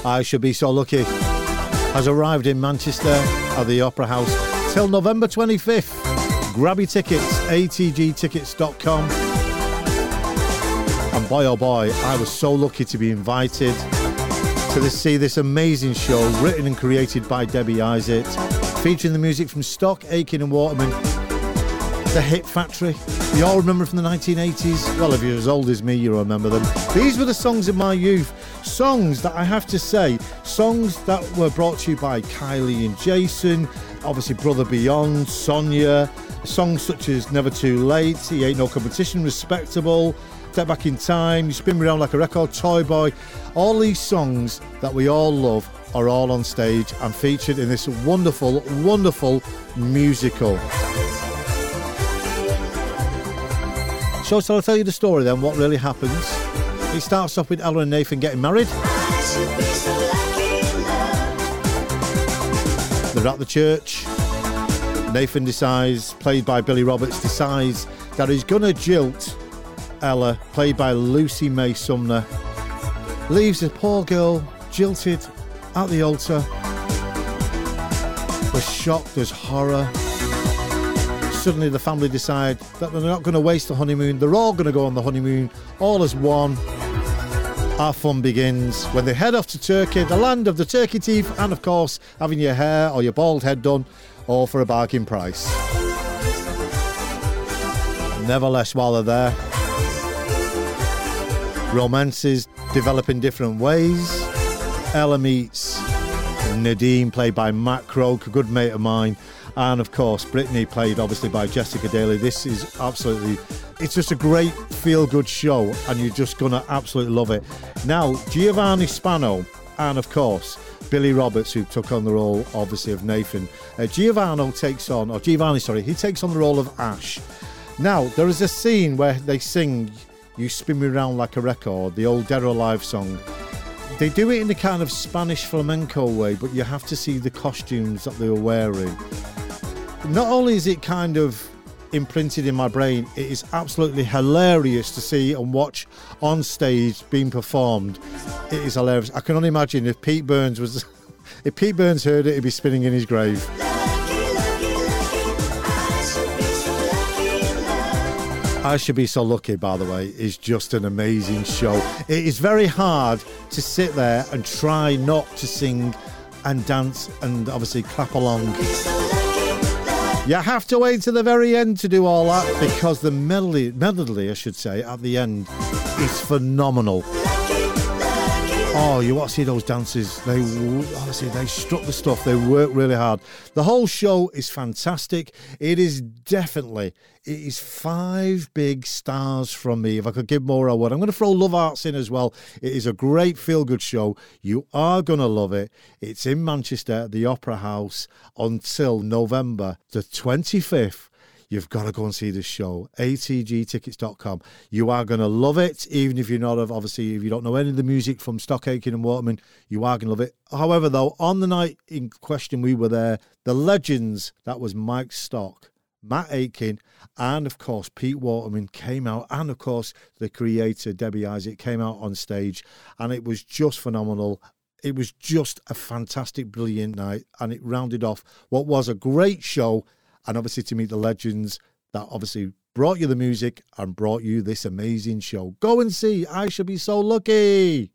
I Should Be So Lucky has arrived in Manchester at the Opera House till November 25th. Grab your tickets, atgtickets.com. And boy oh boy, I was so lucky to be invited to see this amazing show written and created by Debbie Isaac, featuring the music from Stock, Aitken and Waterman, The Hit Factory. You all remember from the 1980s? Well, if you're as old as me, you remember them. These were the songs of my youth. Songs that I have to say, songs that were brought to you by Kylie and Jason, obviously Brother Beyond, Sonia, songs such as Never Too Late, He Ain't No Competition, Respectable, Step Back in Time, You Spin Me Round Like a Record, Toy Boy. All these songs that we all love are all on stage and featured in this wonderful, wonderful musical. So shall I tell you the story then, what really happens? It starts off with Ella and Nathan getting married. They're at the church. Nathan decides, played by Billy Roberts, decides that he's going to jilt Ella, played by Lucy May Sumner. Leaves the poor girl jilted at the altar. There's shock, there's horror. Suddenly the family decide that they're not going to waste the honeymoon. They're all going to go on the honeymoon, all as one. Our fun begins when they head off to Turkey, the land of the turkey teeth, and of course having your hair or your bald head done, all for a bargain price. Nevertheless, while they're there, romances develop in different ways. Ella meets Nadine, played by Matt Croak, a good mate of mine. And of course, Brittany, played obviously by Jessica Daly. This is absolutely, it's just a great feel-good show, and you're just going to absolutely love it. Now, Giovanni Spano, and of course, Billy Roberts, who took on the role, obviously, of Nathan. Giovanni takes on the role of Ash. Now, there is a scene where they sing You Spin Me Round Like a Record, the old Dead or Alive song. They do it in the kind of Spanish flamenco way, but you have to see the costumes that they were wearing. Not only is it kind of imprinted in my brain, it is absolutely hilarious to see and watch on stage being performed. It is hilarious. I can only imagine if Pete Burns heard it, he'd be spinning in his grave. I Should Be So Lucky, by the way, is just an amazing show. It is very hard to sit there and try not to sing and dance and obviously clap along. You have to wait to the very end to do all that, because the medley, I should say, at the end is phenomenal. Oh, you want to see those dancers? They struck the stuff. They work really hard. The whole show is fantastic. It is 5 big stars from me. If I could give more, I would. I'm going to throw Love Arts in as well. It is a great feel-good show. You are going to love it. It's in Manchester at the Opera House until November the 25th. You've got to go and see this show. atgtickets.com. You are going to love it, even if you're not, obviously, if you don't know any of the music from Stock, Aitken and Waterman, you are going to love it. However, though, on the night in question we were there, the legends, that was Mike Stock, Matt Aitken, and of course Pete Waterman came out, and of course the creator Debbie Isaac came out on stage, and it was just phenomenal. It was just a fantastic, brilliant night, and it rounded off what was a great show. And obviously to meet the legends that obviously brought you the music and brought you this amazing show. Go and see I Should Be So Lucky.